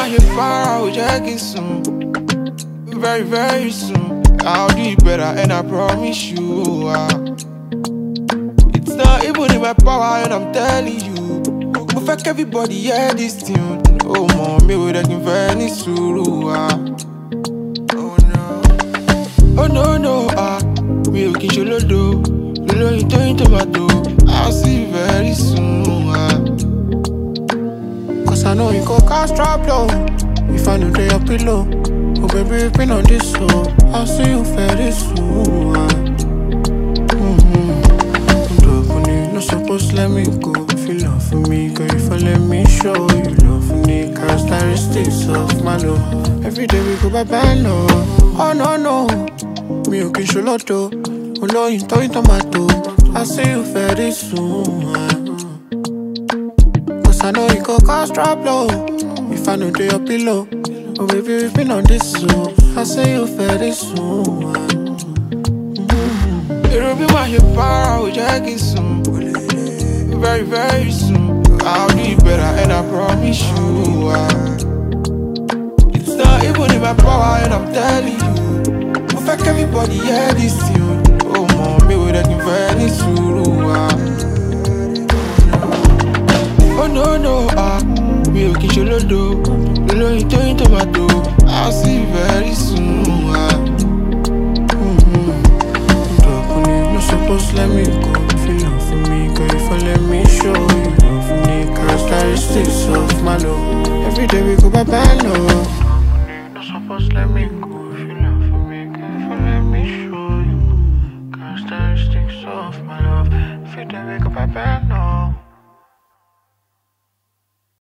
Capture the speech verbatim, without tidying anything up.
my head far, I will check it soon. Very, very soon. I'll do it better, and I promise you. Uh, it's not even in my power, and I'm telling you. But fuck everybody, hear this tune. Oh, mom, me with a very suru. Oh, no. Oh, no, no. Ah, me okay, sholodo. Lolo, you turn tomato. I'll see you very soon. Ah. Cause I know you go cast drop low. If I know they your pillow. Oh baby, you've been on this so I'll see you very soon. Mm-hmm. No supposed to let me go. If you love for me, girl, if I let me show you love for me. Characteristics of my love. Every day we go by band, no. Oh no, no. Me okay, sholoto. Oh no, you toy tomato. I'll see you very soon. Cause I know you go cast drop low. If I know they your pillow. Oh baby, we've been on this so I'll see you very soon. Mm-hmm. It'll be my head far, I will check it soon. Very, very soon. I'll do it better, and I promise you. Uh, it's not even in my power, and I'm telling you. But fuck everybody, hear this tune. Oh, mom, me with a very suru. Uh. Oh, no, no, ah. Me okay, sholodo. Lolo, you turn tomato. I'll see you very soon. Ah. Mm-hmm. No supposed to let me go. If you love for me, girl, if I let me show you love for me. Characteristics of my love. Every day we go by band, no. No supposed to let me go. If you love for me, girl, if I let me show you characteristics of my love. Every day we go by band, no.